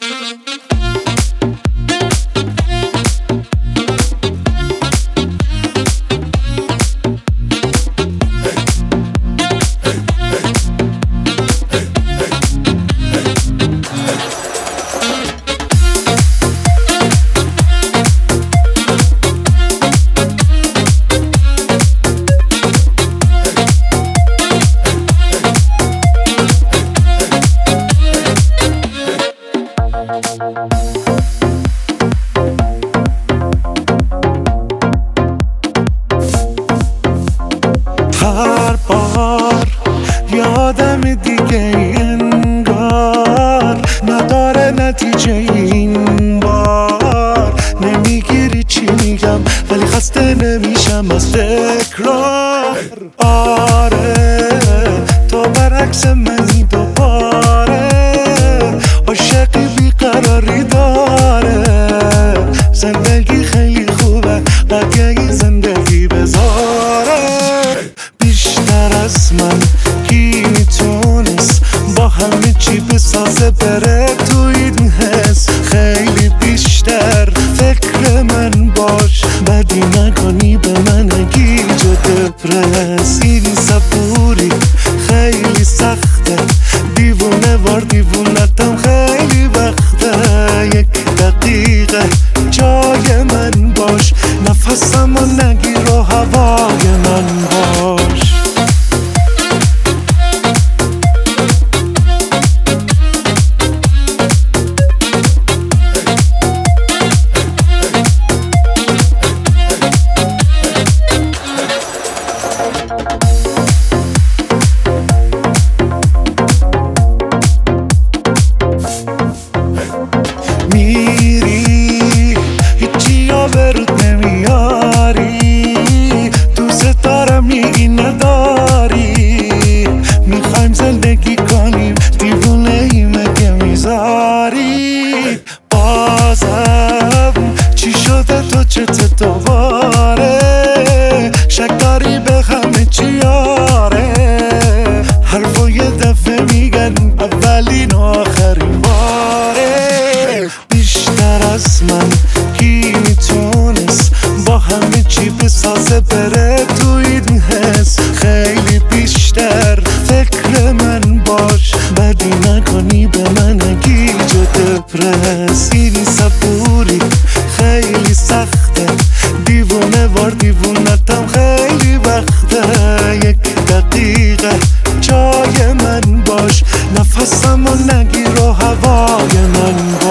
هر بار یادم دیگه انگار نداره نتیجه این بار. نمیگیری چی میگم ولی خسته نمیشم از تکرار. آره تو برعکس منی دوباره، عاشقی بیقراری داره. زندگی خیلی خوبه قدیه زندگی بذاره. بیشتر از من کی میتونست با همه چی بسازه بره تو این حس. خیلی بیشتر فکر من باش، بدی نکنی به من نگی جو دپرس. این صبوری خیلی سخته، دیوونه وار دیوونتم خیلی وقته. یک دقیقه جای من باش، نفسم و نگیر و هوای من باش. میری هیچی ها به رود نمیاری، دوست دارم میگی نداری. میخوایم زندگی کنیم دیوونه ای مگه میذاری؟ بازم چی شده تو چته دوباره؟ شک داری به همه چی آره؟ حرفو یه دفعه میگن اولین و آخرین باره. بیشتر از من کی میتونست با همه چی بسازه بره تو این حس. خیلی بیشتر فکر من باش، بدی نکنی به من نگی جو دپرس. این صبوری خیلی سخته، دیوونه وار دیوونتم خیلی وقته. یک دقیقه جای من باش، نفسم و نگیر و هوای من باش.